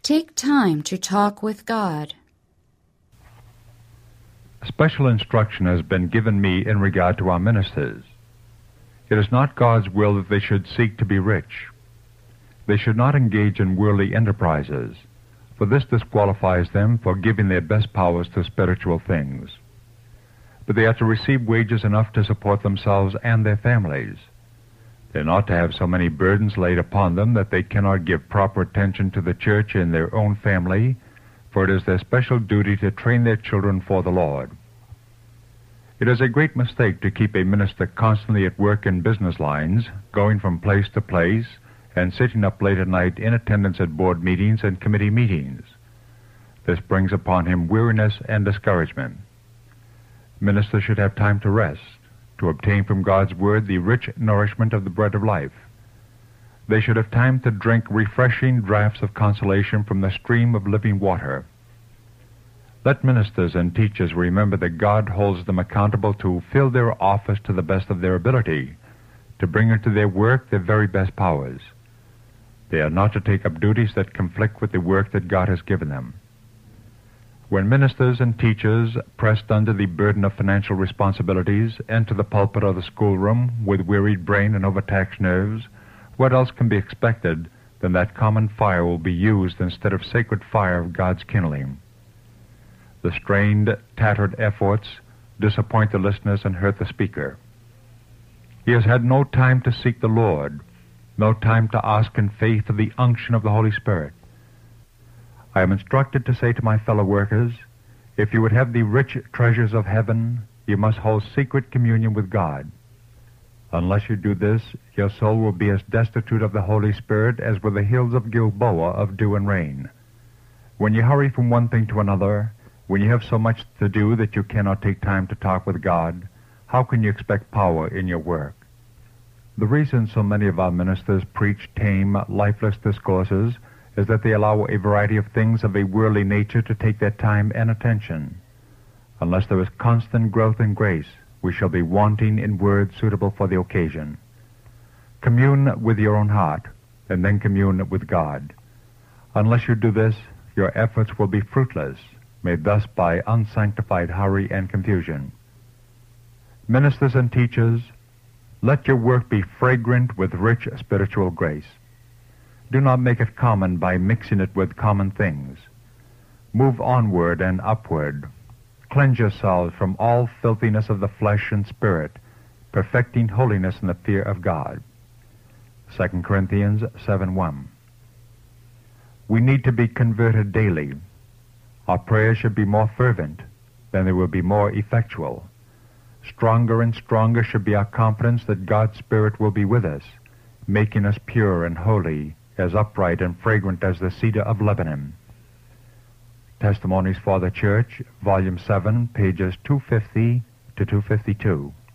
Take time to talk with God. Special instruction has been given me in regard to our ministers. It is not God's will that they should seek to be rich. They should not engage in worldly enterprises, for this disqualifies them for giving their best powers to spiritual things. But they are to receive wages enough to support themselves and their families. They are not to have so many burdens laid upon them that they cannot give proper attention to the church and their own family, for it is their special duty to train their children for the Lord. It is a great mistake to keep a minister constantly at work in business lines, going from place to place, and sitting up late at night in attendance at board meetings and committee meetings. This brings upon him weariness and discouragement. Ministers should have time to rest, to obtain from God's Word the rich nourishment of the bread of life. They should have time to drink refreshing draughts of consolation from the stream of living water. Let ministers and teachers remember that God holds them accountable to fill their office to the best of their ability, to bring into their work their very best powers. They are not to take up duties that conflict with the work that God has given them. When ministers and teachers, pressed under the burden of financial responsibilities, enter the pulpit or the schoolroom with wearied brain and overtaxed nerves, what else can be expected than that common fire will be used instead of sacred fire of God's kindling? The strained, tattered efforts disappoint the listeners and hurt the speaker. He has had no time to seek the Lord, no time to ask in faith for the unction of the Holy Spirit. I am instructed to say to my fellow workers, if you would have the rich treasures of heaven, you must hold secret communion with God. Unless you do this, your soul will be as destitute of the Holy Spirit as were the hills of Gilboa of dew and rain. When you hurry from one thing to another, when you have so much to do that you cannot take time to talk with God, how can you expect power in your work? The reason so many of our ministers preach tame, lifeless discourses is that they allow a variety of things of a worldly nature to take their time and attention. Unless there is constant growth in grace, we shall be wanting in words suitable for the occasion. Commune with your own heart, and then commune with God. Unless you do this, your efforts will be fruitless, made thus by unsanctified hurry and confusion. Ministers and teachers, let your work be fragrant with rich spiritual grace. Do not make it common by mixing it with common things. Move onward and upward. Cleanse yourselves from all filthiness of the flesh and spirit, perfecting holiness in the fear of God. 2 Corinthians 7:1. We need to be converted daily. Our prayers should be more fervent, then they will be more effectual. Stronger and stronger should be our confidence that God's Spirit will be with us, making us pure and holy, as upright and fragrant as the cedar of Lebanon. Testimonies for the Church, Volume 7, pages 250 to 252.